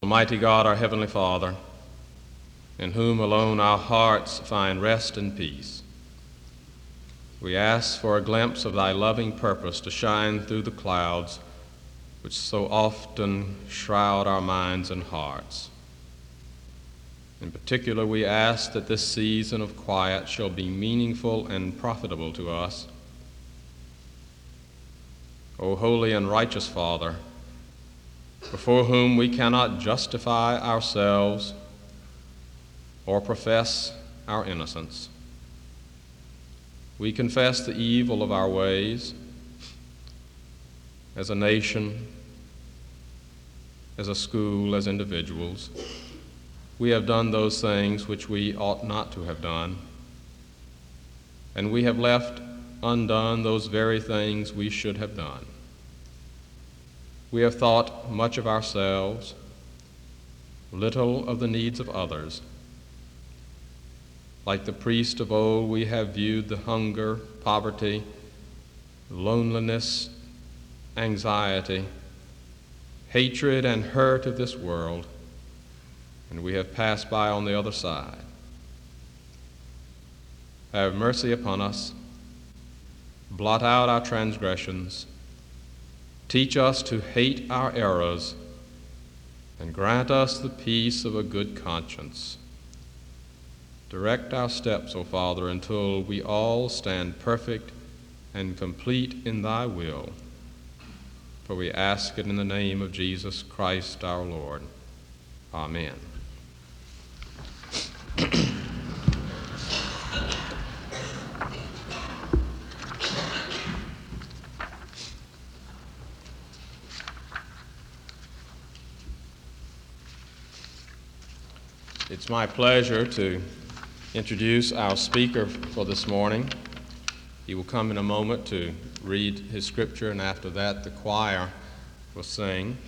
Almighty God, our Heavenly Father, in whom alone our hearts find rest and peace, we ask for a glimpse of thy loving purpose to shine through the clouds which so often shroud our minds and hearts. In particular, we ask that this season of quiet shall be meaningful and profitable to us. O holy and righteous Father, before whom we cannot justify ourselves or profess our innocence, we confess the evil of our ways as a nation, as a school, as individuals. We have done those things which we ought not to have done, and we have left undone those very things we should have done. We have thought much of ourselves, little of the needs of others. Like the priest of old, we have viewed the hunger, poverty, loneliness, anxiety, hatred, and hurt of this world, and we have passed by on the other side. Have mercy upon us, blot out our transgressions, teach us to hate our errors, and grant us the peace of a good conscience. Direct our steps, O Father, until we all stand perfect and complete in thy will. For we ask it in the name of Jesus Christ our Lord. Amen. It's my pleasure to introduce our speaker for this morning. He will come in a moment to read his scripture, and after that the choir will sing.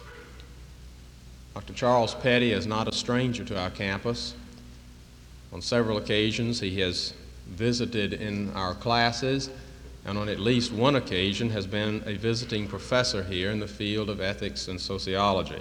Dr. Charles Petty is not a stranger to our campus. On several occasions he has visited in our classes, and on at least one occasion has been a visiting professor here in the field of ethics and sociology.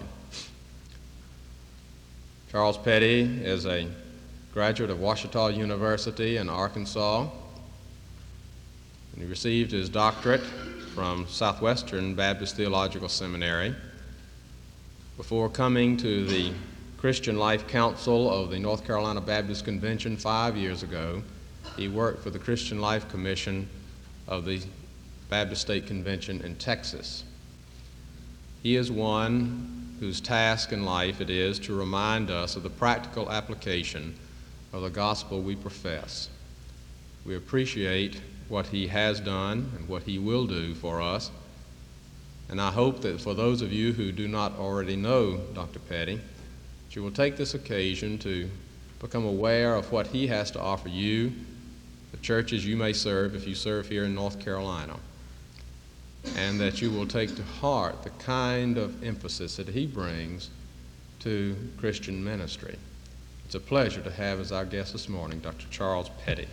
Charles Petty is a graduate of Ouachita University in Arkansas, and he received his doctorate from Southwestern Baptist Theological Seminary. Before coming to the Christian Life Council of the North Carolina Baptist Convention 5 years ago, he worked for the Christian Life Commission of the Baptist State Convention in Texas. He is one whose task in life it is to remind us of the practical application of the gospel we profess. We appreciate what he has done and what he will do for us, and I hope that for those of you who do not already know Dr. Petty, that you will take this occasion to become aware of what he has to offer you, the churches you may serve if you serve here in North Carolina, and that you will take to heart the kind of emphasis that he brings to Christian ministry. It's a pleasure to have as our guest this morning Dr. Charles Petty.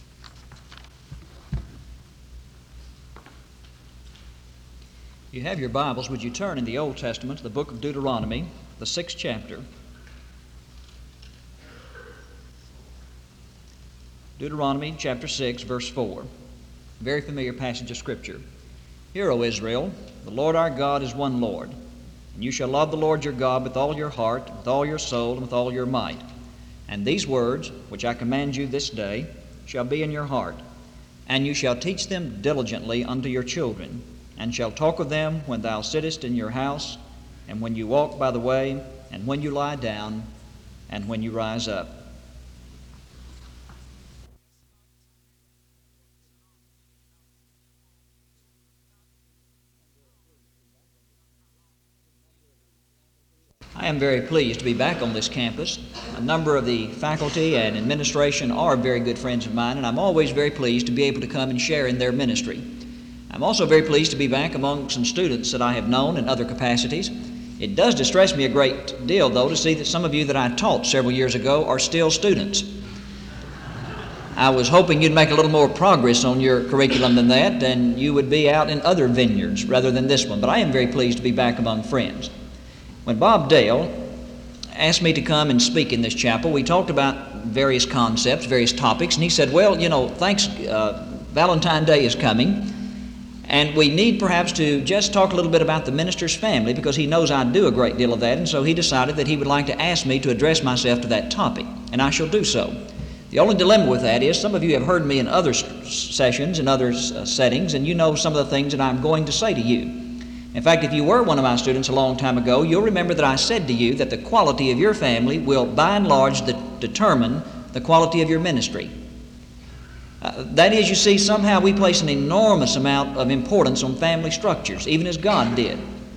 You have your Bibles. Would you turn in the Old Testament to the book of Deuteronomy, the 6th chapter. Deuteronomy chapter 6, verse 4. Very familiar passage of Scripture. Hear, O Israel, the Lord our God is one Lord, and you shall love the Lord your God with all your heart, with all your soul, and with all your might. And these words, which I command you this day, shall be in your heart, and you shall teach them diligently unto your children, and shall talk of them when thou sittest in your house, and when you walk by the way, and when you lie down, and when you rise up. I am very pleased to be back on this campus. A number of the faculty and administration are very good friends of mine, and I'm always very pleased to be able to come and share in their ministry. I'm also very pleased to be back among some students that I have known in other capacities. It does distress me a great deal, though, to see that some of you that I taught several years ago are still students. I was hoping you'd make a little more progress on your curriculum than that, and you would be out in other vineyards rather than this one, but I am very pleased to be back among friends. When Bob Dale asked me to come and speak in this chapel. We talked about various concepts, various topics, and he said, well, thanks, Valentine's Day is coming, and we need perhaps to just talk a little bit about the minister's family, because he knows I do a great deal of that, and so he decided that he would like to ask me to address myself to that topic, and I shall do so. The only dilemma with that is some of you have heard me in other sessions, in other settings, and you know some of the things that I'm going to say to you. In fact, if you were one of my students a long time ago, you'll remember that I said to you that the quality of your family will, by and large, determine the quality of your ministry. That is, you see, somehow we place an enormous amount of importance on family structures, even as God did.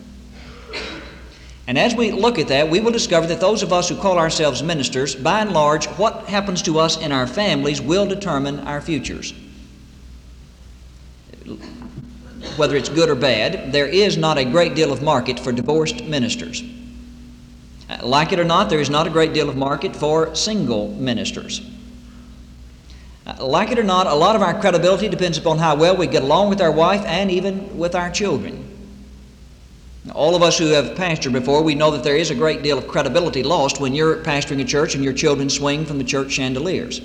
And as we look at that, we will discover that those of us who call ourselves ministers, by and large, what happens to us in our families will determine our futures. Whether it's good or bad, there is not a great deal of market for divorced ministers. Like it or not, there is not a great deal of market for single ministers. Like it or not, a lot of our credibility depends upon how well we get along with our wife and even with our children. All of us who have pastored before, we know that there is a great deal of credibility lost when you're pastoring a church and your children swing from the church chandeliers.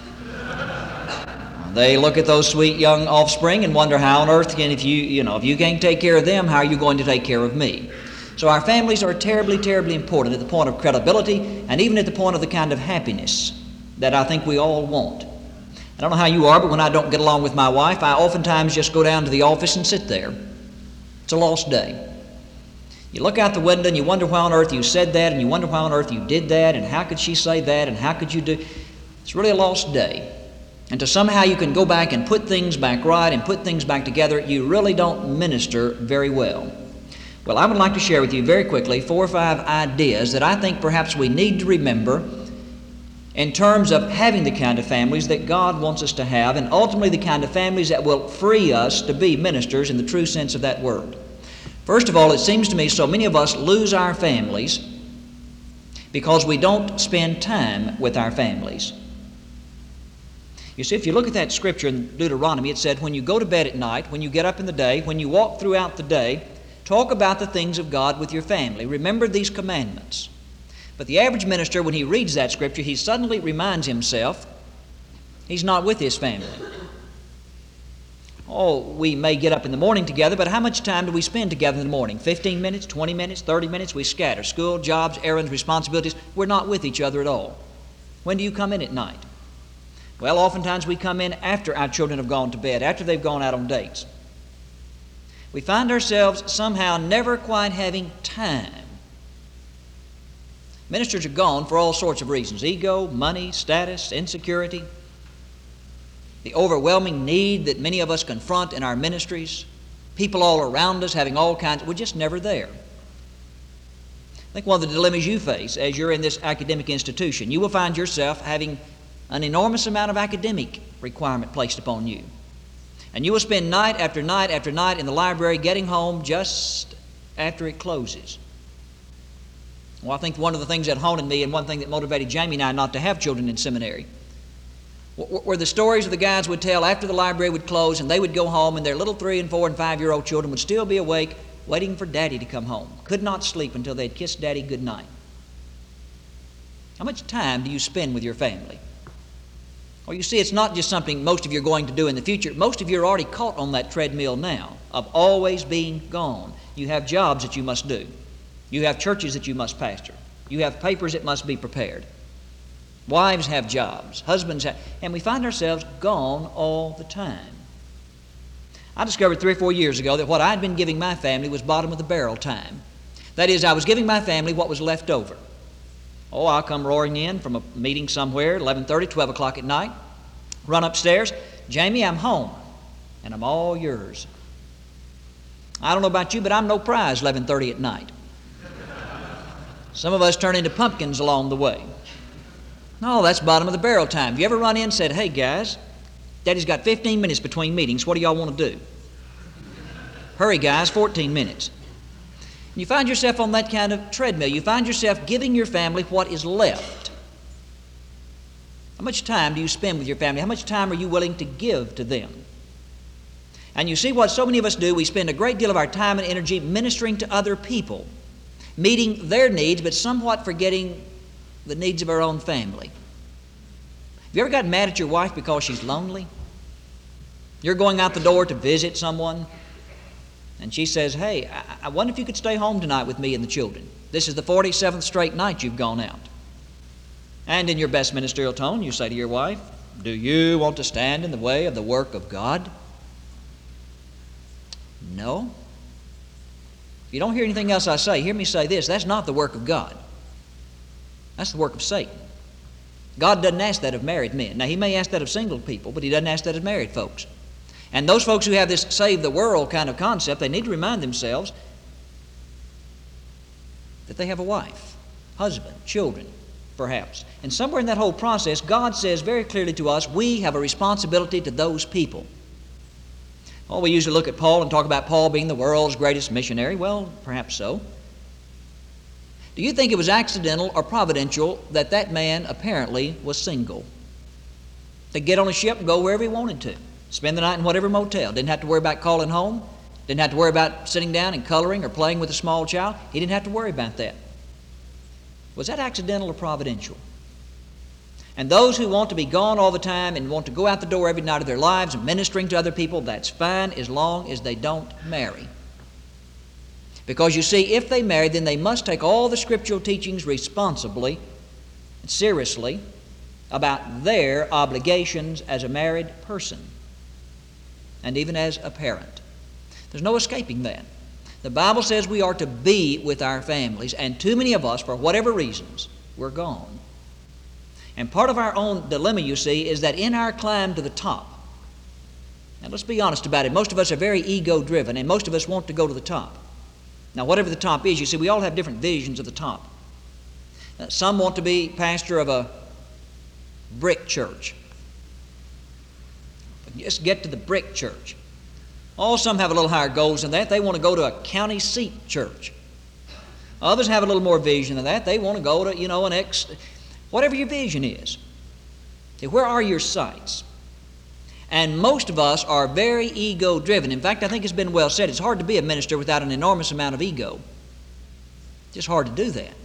They look at those sweet young offspring and wonder how on earth if you can't take care of them, how are you going to take care of me? So our families are terribly, terribly important at the point of credibility and even at the point of the kind of happiness that I think we all want. I don't know how you are, but when I don't get along with my wife, I oftentimes just go down to the office and sit there. It's a lost day. You look out the window and you wonder why on earth you said that, and you wonder why on earth you did that, and how could she say that, and how could you do... It's really a lost day. And to somehow you can go back and put things back right and put things back together, you really don't minister very well. Well, I would like to share with you very quickly 4 or 5 ideas that I think perhaps we need to remember in terms of having the kind of families that God wants us to have, and ultimately the kind of families that will free us to be ministers in the true sense of that word. First of all, it seems to me so many of us lose our families because we don't spend time with our families. You see, if you look at that scripture in Deuteronomy, it said, when you go to bed at night, when you get up in the day, when you walk throughout the day, talk about the things of God with your family. Remember these commandments. But the average minister, when he reads that scripture, he suddenly reminds himself he's not with his family. Oh, we may get up in the morning together, but how much time do we spend together in the morning? 15 minutes, 20 minutes, 30 minutes? We scatter. School, jobs, errands, responsibilities. We're not with each other at all. When do you come in at night? Well, oftentimes we come in after our children have gone to bed, after they've gone out on dates. We find ourselves somehow never quite having time. Ministers are gone for all sorts of reasons: ego, money, status, insecurity, the overwhelming need that many of us confront in our ministries, people all around us having all kinds, we're just never there. I think one of the dilemmas you face as you're in this academic institution, you will find yourself having an enormous amount of academic requirement placed upon you. And you will spend night after night after night in the library getting home just after it closes. Well, I think one of the things that haunted me and one thing that motivated Jamie and I not to have children in seminary were the stories of the guys would tell after the library would close and they would go home and their little 3 and 4 and 5-year-old children would still be awake waiting for Daddy to come home. Could not sleep until they'd kissed Daddy goodnight. How much time do you spend with your family? Well, you see, it's not just something most of you are going to do in the future. Most of you are already caught on that treadmill now of always being gone. You have jobs that you must do. You have churches that you must pastor. You have papers that must be prepared. Wives have jobs. Husbands have, and we find ourselves gone all the time. I discovered 3 or 4 years ago that what I'd been giving my family was bottom of the barrel time. That is, I was giving my family what was left over. Oh, I'll come roaring in from a meeting somewhere, 11:30, 12 o'clock at night, run upstairs. Jamie, I'm home, and I'm all yours. I don't know about you, but I'm no prize 11:30 at night. Some of us turn into pumpkins along the way. No, that's bottom of the barrel time. Have you ever run in and said, hey guys, Daddy's got 15 minutes between meetings. What do y'all want to do? Hurry guys, 14 minutes. You find yourself on that kind of treadmill. You find yourself giving your family what is left. How much time do you spend with your family? How much time are you willing to give to them? And you see what so many of us do, we spend a great deal of our time and energy ministering to other people, meeting their needs, but somewhat forgetting the needs of our own family. Have you ever gotten mad at your wife because she's lonely? You're going out the door to visit someone, and she says, "Hey, I wonder if you could stay home tonight with me and the children. This is the 47th straight night you've gone out." And in your best ministerial tone, you say to your wife, "Do you want to stand in the way of the work of God?" No. If you don't hear anything else I say, hear me say this: that's not the work of God. That's the work of Satan. God doesn't ask that of married men. Now, He may ask that of single people, but He doesn't ask that of married folks. And those folks who have this save the world kind of concept, they need to remind themselves that they have a wife, husband, children, perhaps. And somewhere in that whole process, God says very clearly to us, we have a responsibility to those people. Oh, we usually look at Paul and talk about Paul being the world's greatest missionary. Well, perhaps so. Do you think it was accidental or providential that that man apparently was single? To get on a ship and go wherever he wanted to. Spend the night in whatever motel. Didn't have to worry about calling home. Didn't have to worry about sitting down and coloring or playing with a small child. He didn't have to worry about that. Was that accidental or providential? And those who want to be gone all the time and want to go out the door every night of their lives and ministering to other people, that's fine as long as they don't marry. Because you see, if they marry, then they must take all the scriptural teachings responsibly and seriously about their obligations as a married person and even as a parent. There's no escaping that. The Bible says we are to be with our families, and too many of us, for whatever reasons, we're gone. And part of our own dilemma, you see, is that in our climb to the top, now let's be honest about it, most of us are very ego-driven, and most of us want to go to the top. Now, whatever the top is, you see, we all have different visions of the top. Some want to be pastor of a brick church. Just get to the brick church. Oh, some have a little higher goals than that. They want to go to a county seat church. Others have a little more vision than that. They want to go to, whatever your vision is. See, where are your sights? And most of us are very ego-driven. In fact, I think it's been well said, it's hard to be a minister without an enormous amount of ego. It's just hard to do that.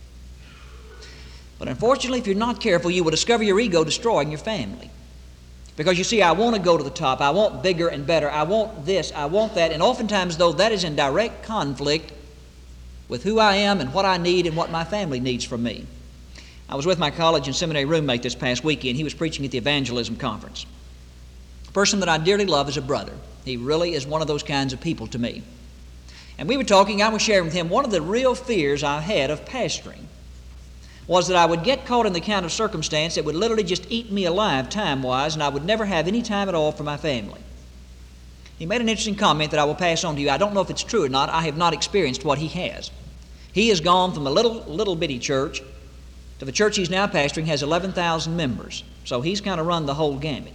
But unfortunately, if you're not careful, you will discover your ego destroying your family. Because you see, I want to go to the top. I want bigger and better. I want this. I want that. And oftentimes, though, that is in direct conflict with who I am and what I need and what my family needs from me. I was with my college and seminary roommate this past weekend. He was preaching at the evangelism conference. A person that I dearly love as a brother. He really is one of those kinds of people to me. And we were talking, I was sharing with him, one of the real fears I had of pastoring was that I would get caught in the kind of circumstance that would literally just eat me alive time-wise, and I would never have any time at all for my family. He made an interesting comment that I will pass on to you. I don't know if it's true or not. I have not experienced what he has. He has gone from a little bitty church to the church he's now pastoring has 11,000 members. So he's kind of run the whole gamut.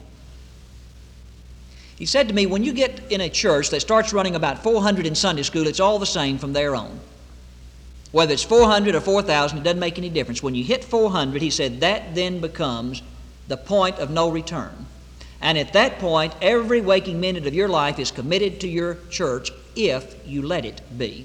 He said to me, when you get in a church that starts running about 400 in Sunday school, it's all the same from there on. Whether it's 400 or 4,000, it doesn't make any difference. When you hit 400, he said, that then becomes the point of no return. And at that point, every waking minute of your life is committed to your church if you let it be.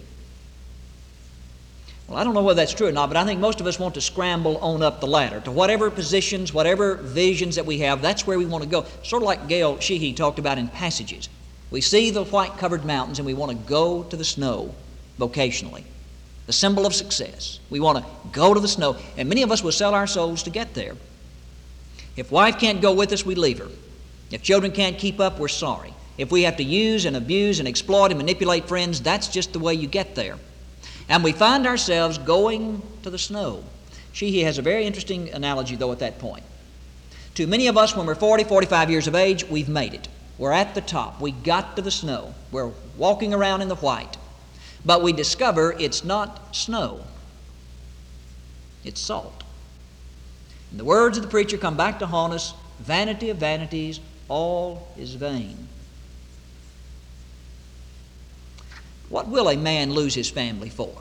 Well, I don't know whether that's true or not, but I think most of us want to scramble on up the ladder to whatever positions, whatever visions that we have. That's where we want to go. Sort of like Gail Sheehy talked about in Passages. We see the white-covered mountains and we want to go to the snow vocationally. The symbol of success. We want to go to the snow, and many of us will sell our souls to get there. If wife can't go with us, we leave her. If children can't keep up, we're sorry. If we have to use and abuse and exploit and manipulate friends, that's just the way you get there. And we find ourselves going to the snow. Sheehy has a very interesting analogy, though, at that point. To many of us, when we're 40, 45 years of age, we've made it. We're at the top. We got to the snow. We're walking around in the white. But we discover it's not snow. It's salt. And the words of the preacher come back to haunt us. Vanity of vanities, all is vain. What will a man lose his family for?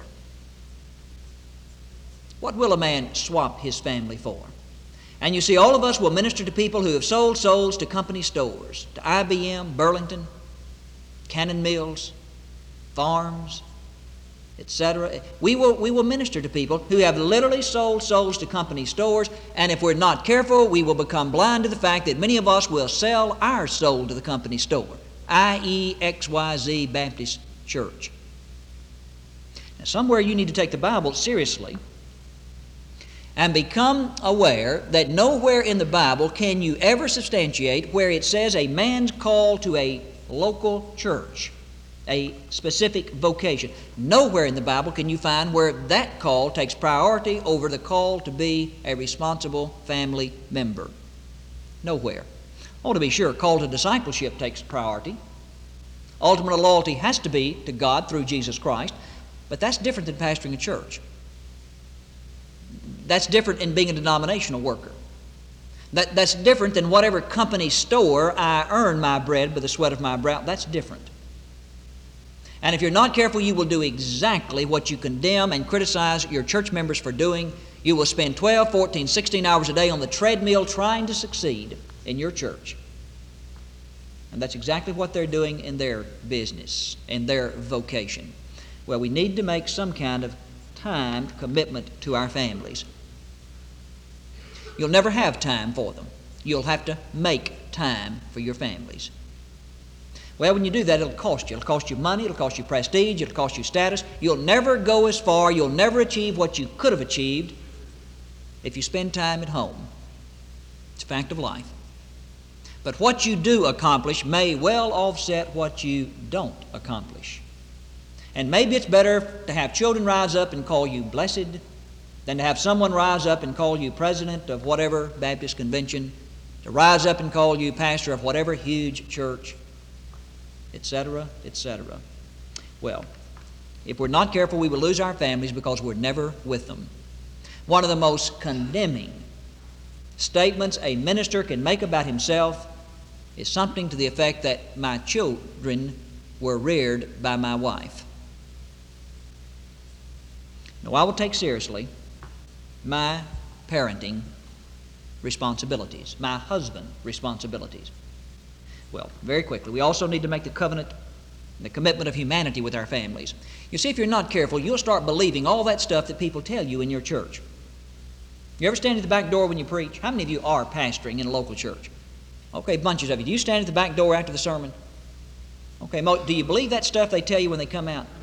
What will a man swap his family for? And you see, all of us will minister to people who have sold souls to company stores, to IBM, Burlington, Cannon Mills, farms, etc. We will minister to people who have literally sold souls to company stores, and if we're not careful, we will become blind to the fact that many of us will sell our soul to the company store, i.e. XYZ Baptist Church. Now, somewhere you need to take the Bible seriously and become aware that nowhere in the Bible can you ever substantiate where it says a man's call to a local church, a specific vocation. Nowhere in the Bible can you find where that call takes priority over the call to be a responsible family member. Nowhere. Oh, to be sure, call to discipleship takes priority. Ultimate loyalty has to be to God through Jesus Christ, but that's different than pastoring a church. That's different in being a denominational worker. That's different than whatever company store I earn my bread with the sweat of my brow. That's different. And if you're not careful, you will do exactly what you condemn and criticize your church members for doing. You will spend 12, 14, 16 hours a day on the treadmill trying to succeed in your church. And that's exactly what they're doing in their business, in their vocation. Well, we need to make some kind of time commitment to our families. You'll never have time for them. You'll have to make time for your families. Well, when you do that, it'll cost you. It'll cost you money, it'll cost you prestige, it'll cost you status. You'll never go as far, you'll never achieve what you could have achieved if you spend time at home. It's a fact of life. But what you do accomplish may well offset what you don't accomplish. And maybe it's better to have children rise up and call you blessed than to have someone rise up and call you president of whatever Baptist convention, to rise up and call you pastor of whatever huge church, etc., etc. Well, if we're not careful, we will lose our families because we're never with them. One of the most condemning statements a minister can make about himself is something to the effect that my children were reared by my wife. Now, I will take seriously my parenting responsibilities, my husband responsibilities. Well, very quickly, we also need to make the covenant, the commitment of humanity with our families. You see, if you're not careful, you'll start believing all that stuff that people tell you in your church. You ever stand at the back door when you preach? How many of you are pastoring in a local church? Okay, bunches of you. Do you stand at the back door after the sermon? Okay, do you believe that stuff they tell you when they come out?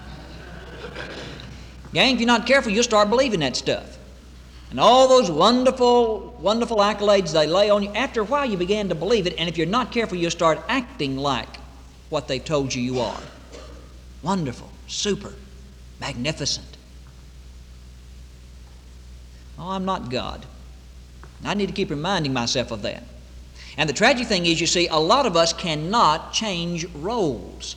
Gang, if you're not careful, you'll start believing that stuff. And all those wonderful, wonderful accolades they lay on you, after a while you begin to believe it, and if you're not careful, you'll start acting like what they've told you are. Wonderful, super, magnificent. Oh, I'm not God. I need to keep reminding myself of that. And the tragic thing is, you see, a lot of us cannot change roles.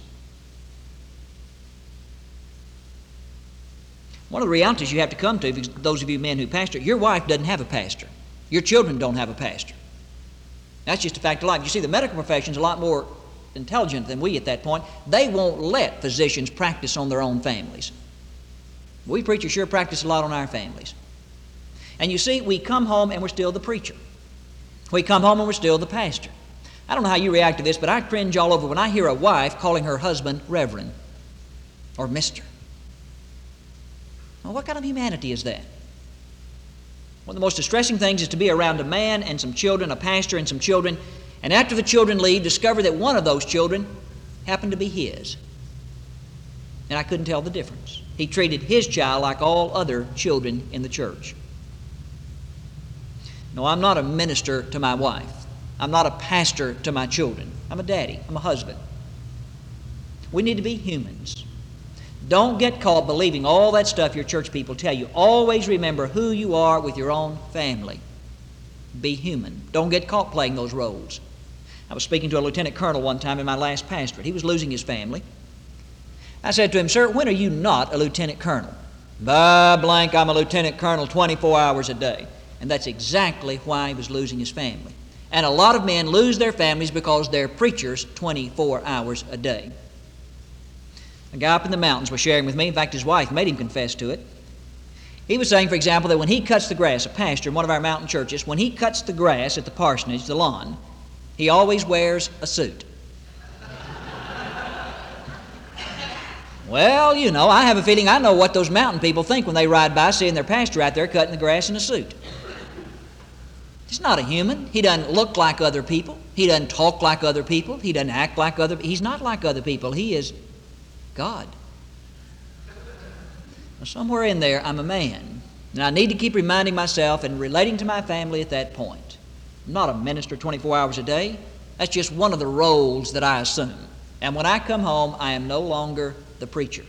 One of the realities you have to come to, those of you men who pastor, your wife doesn't have a pastor. Your children don't have a pastor. That's just a fact of life. You see, the medical profession is a lot more intelligent than we at that point. They won't let physicians practice on their own families. We preachers sure practice a lot on our families. And you see, we come home and we're still the preacher. We come home and we're still the pastor. I don't know how you react to this, but I cringe all over when I hear a wife calling her husband Reverend or Mr. Well, what kind of humanity is that? One of the most distressing things is to be around a man and some children, a pastor and some children, and after the children leave, discover that one of those children happened to be his. And I couldn't tell the difference. He treated his child like all other children in the church. No, I'm not a minister to my wife. I'm not a pastor to my children. I'm a daddy. I'm a husband. We need to be humans. Don't get caught believing all that stuff your church people tell you. Always remember who you are with your own family. Be human. Don't get caught playing those roles. I was speaking to a lieutenant colonel one time in my last pastorate. He was losing his family. I said to him, "Sir, when are you not a lieutenant colonel?" "Blank, I'm a lieutenant colonel 24 hours a day." And that's exactly why he was losing his family. And a lot of men lose their families because they're preachers 24 hours a day. A guy up in the mountains was sharing with me, in fact his wife made him confess to it. He was saying, for example, that when he cuts the grass, a pastor in one of our mountain churches, when he cuts the grass at the parsonage, the lawn, he always wears a suit. Well, you know, I have a feeling I know what those mountain people think when they ride by seeing their pastor out there cutting the grass in a suit. He's not a human. He doesn't look like other people. He doesn't talk like other people. He doesn't act like other people. He's not like other people. He is God. Now, somewhere in there, I'm a man. And I need to keep reminding myself and relating to my family at that point. I'm not a minister 24 hours a day. That's just one of the roles that I assume. And when I come home, I am no longer the preacher.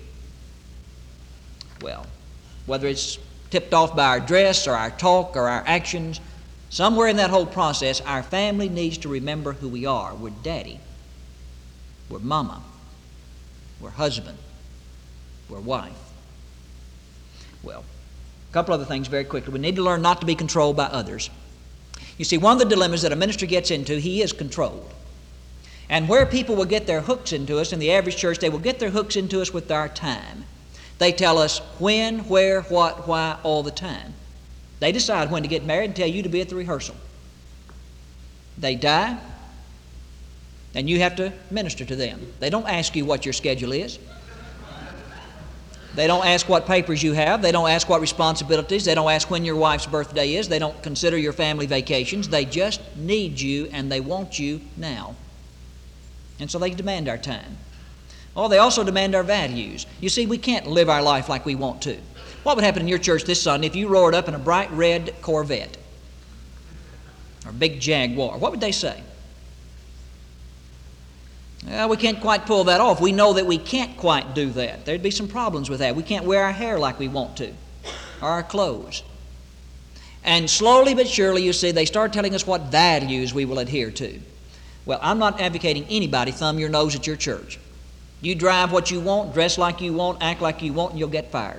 Well, whether it's tipped off by our dress or our talk or our actions, somewhere in that whole process, our family needs to remember who we are. We're daddy. We're mama. We're husband. We're wife. Well, a couple other things very quickly. We need to learn not to be controlled by others. You see, one of the dilemmas that a minister gets into, he is controlled. And where people will get their hooks into us, in the average church, they will get their hooks into us with our time. They tell us when, where, what, why, all the time. They decide when to get married and tell you to be at the rehearsal. They die, and you have to minister to them. They don't ask you what your schedule is. They don't ask what papers you have. They don't ask what responsibilities. They don't ask when your wife's birthday is. They don't consider your family vacations. They just need you, and they want you now. And so they demand our time. Oh, they also demand our values. You see, we can't live our life like we want to. What would happen in your church this Sunday if you roared up in a bright red Corvette or a big Jaguar? What would they say? Well, we can't quite pull that off. We know that we can't quite do that. There'd be some problems with that. We can't wear our hair like we want to, or our clothes. And slowly but surely, you see, they start telling us what values we will adhere to. Well, I'm not advocating anybody thumb your nose at your church. You drive what you want, dress like you want, act like you want, and you'll get fired.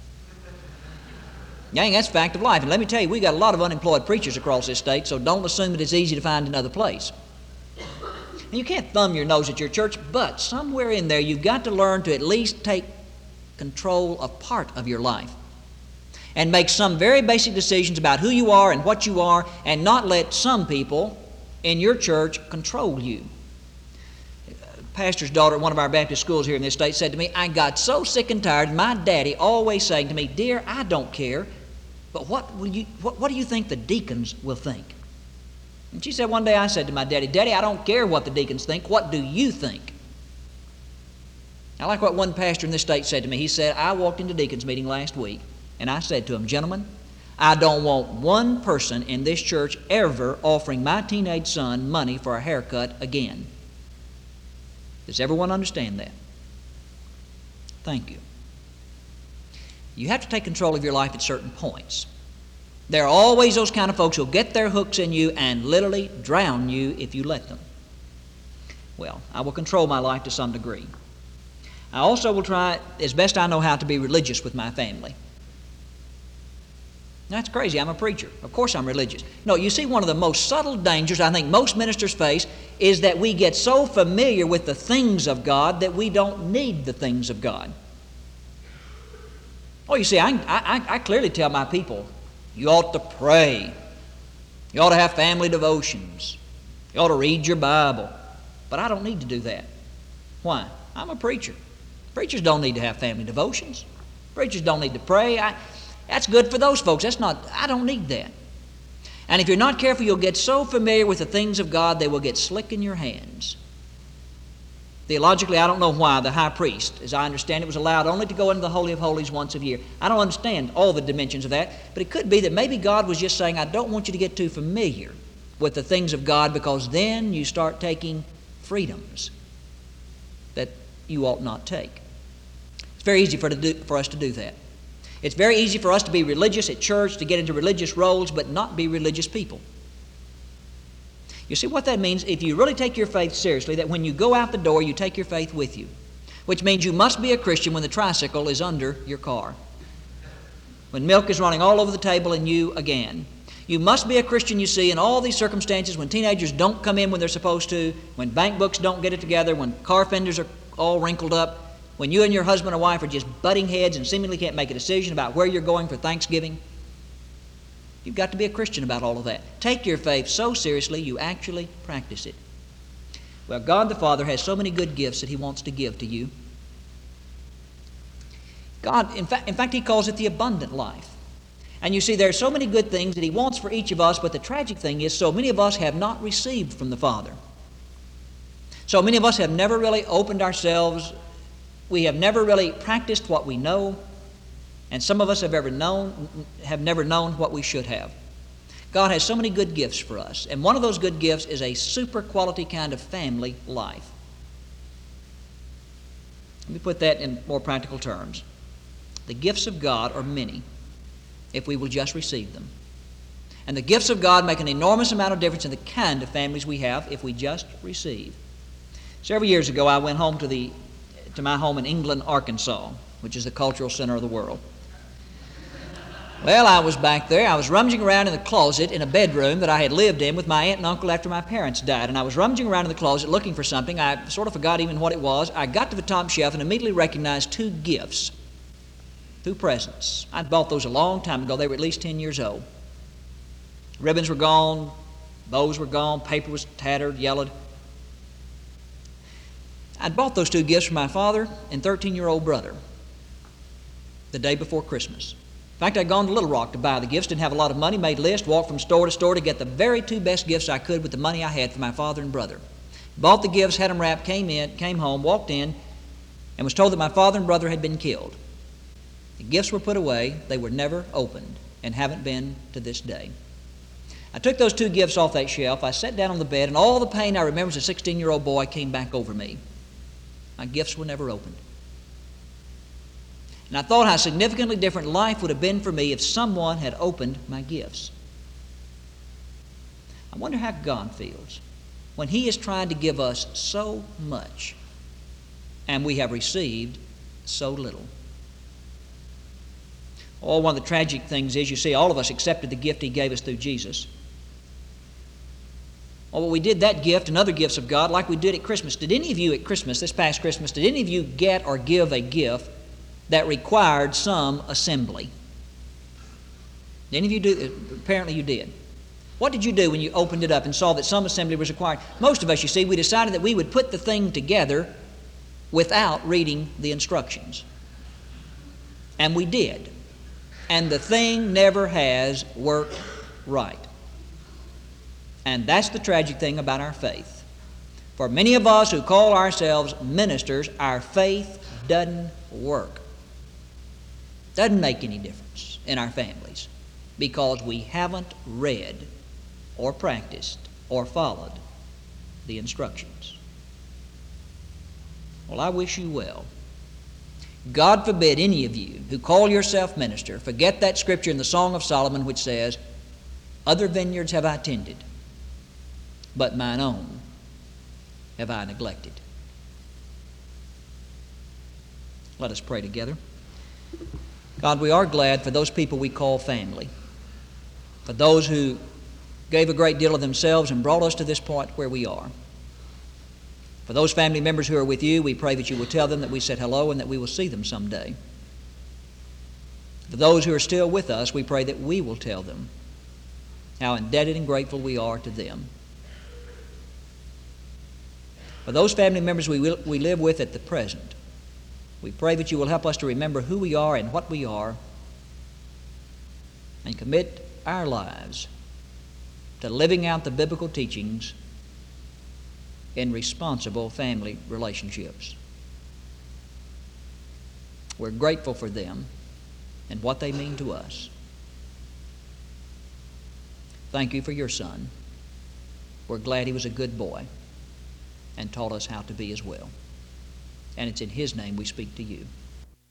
Gang, that's a fact of life. And let me tell you, we got a lot of unemployed preachers across this state, so don't assume that it's easy to find another place. And you can't thumb your nose at your church, but somewhere in there you've got to learn to at least take control of part of your life and make some very basic decisions about who you are and what you are, and not let some people in your church control you. Pastor's daughter at one of our Baptist schools here in this state said to me, I got so sick and tired of my daddy always saying to me, dear, I don't care, but what do you think the deacons will think? And she said, one day I said to my daddy, Daddy, I don't care what the deacons think. What do you think? I like what one pastor in this state said to me. He said, I walked into deacons meeting last week, and I said to him, gentlemen, I don't want one person in this church ever offering my teenage son money for a haircut again. Does everyone understand that? Thank you. You have to take control of your life at certain points. There are always those kind of folks who'll get their hooks in you and literally drown you if you let them. Well, I will control my life to some degree. I also will try as best I know how to be religious with my family. That's crazy. I'm a preacher. Of course I'm religious. No, you see, one of the most subtle dangers I think most ministers face is that we get so familiar with the things of God that we don't need the things of God. Oh, you see, I clearly tell my people, you ought to pray. You ought to have family devotions. You ought to read your Bible. But I don't need to do that. Why? I'm a preacher. Preachers don't need to have family devotions. Preachers don't need to pray. That's good for those folks. I don't need that. And if you're not careful, you'll get so familiar with the things of God, they will get slick in your hands. Theologically, I don't know why the high priest, as I understand it, was allowed only to go into the Holy of Holies once a year. I don't understand all the dimensions of that, but it could be that maybe God was just saying, I don't want you to get too familiar with the things of God, because then you start taking freedoms that you ought not take. It's very easy for us to do that. It's very easy for us to be religious at church, to get into religious roles, but not be religious people. You see what that means? If you really take your faith seriously, that when you go out the door, you take your faith with you, which means you must be a Christian when the tricycle is under your car, when milk is running all over the table and you again. You must be a Christian, you see, in all these circumstances, when teenagers don't come in when they're supposed to, when bank books don't get it together, when car fenders are all wrinkled up, when you and your husband or wife are just butting heads and seemingly can't make a decision about where you're going for Thanksgiving. You've got to be a Christian about all of that. Take your faith so seriously you actually practice it. Well, God the Father has so many good gifts that He wants to give to you. God, in fact, He calls it the abundant life. And you see, there are so many good things that He wants for each of us, but the tragic thing is so many of us have not received from the Father. So many of us have never really opened ourselves. We have never really practiced what we know, and some of us have never known what we should have. God has so many good gifts for us, and one of those good gifts is a super quality kind of family life. Let me put that in more practical terms. The gifts of God are many if we will just receive them. And the gifts of God make an enormous amount of difference in the kind of families we have if we just receive. Several years ago, I went home to my home in England, Arkansas, which is the cultural center of the world. Well, I was back there. I was rummaging around in the closet in a bedroom that I had lived in with my aunt and uncle after my parents died. And I was rummaging around in the closet looking for something. I sort of forgot even what it was. I got to the top shelf and immediately recognized two gifts, two presents. I'd bought those a long time ago. They were at least 10 years old. Ribbons were gone, bows were gone, paper was tattered, yellowed. I'd bought those two gifts for my father and 13-year-old brother the day before Christmas. In fact, I'd gone to Little Rock to buy the gifts, didn't have a lot of money, made lists, walked from store to store to get the very two best gifts I could with the money I had for my father and brother. Bought the gifts, had them wrapped, came home, walked in, and was told that my father and brother had been killed. The gifts were put away. They were never opened and haven't been to this day. I took those two gifts off that shelf. I sat down on the bed, and all the pain I remember as a 16-year-old boy came back over me. My gifts were never opened. And I thought how significantly different life would have been for me if someone had opened my gifts. I wonder how God feels when He is trying to give us so much and we have received so little. Oh, one of the tragic things is, you see, all of us accepted the gift He gave us through Jesus. Well, we did that gift and other gifts of God like we did at Christmas. Did any of you at Christmas, this past Christmas, did any of you get or give a gift that required some assembly? Did any of you do? Apparently you did. What did you do when you opened it up and saw that some assembly was required? Most of us, you see, we decided that we would put the thing together without reading the instructions. And we did. And the thing never has worked right. And that's the tragic thing about our faith. For many of us who call ourselves ministers, our faith doesn't work. Doesn't make any difference in our families because we haven't read or practiced or followed the instructions. Well, I wish you well. God forbid any of you who call yourself minister forget that scripture in the Song of Solomon which says, "Other vineyards have I tended, but mine own have I neglected." Let us pray together. God, we are glad for those people we call family, for those who gave a great deal of themselves and brought us to this point where we are. For those family members who are with you, we pray that you will tell them that we said hello and that we will see them someday. For those who are still with us, we pray that we will tell them how indebted and grateful we are to them. For those family members we live with at the present, we pray that you will help us to remember who we are and what we are and commit our lives to living out the biblical teachings in responsible family relationships. We're grateful for them and what they mean to us. Thank you for your son. We're glad he was a good boy and taught us how to be as well. And it's in his name we speak to you.